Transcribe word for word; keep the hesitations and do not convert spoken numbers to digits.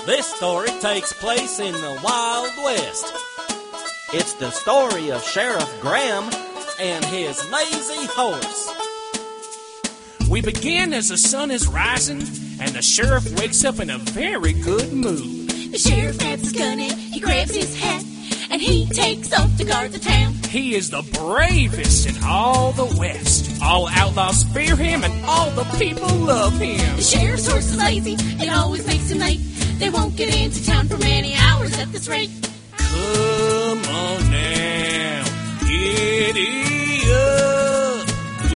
This story takes place in the Wild West. It's the story of Sheriff Graham and his lazy horse. We begin as the sun is rising, and the sheriff wakes up in a very good mood. The sheriff grabs his gun and he grabs his hat, and he takes off to guard the town. He is the bravest in all the West. All outlaws fear him, and all the people love him. The sheriff's horse is lazy, it always makes him late. They won't get into town for many hours at this rate. Come on now, giddy up.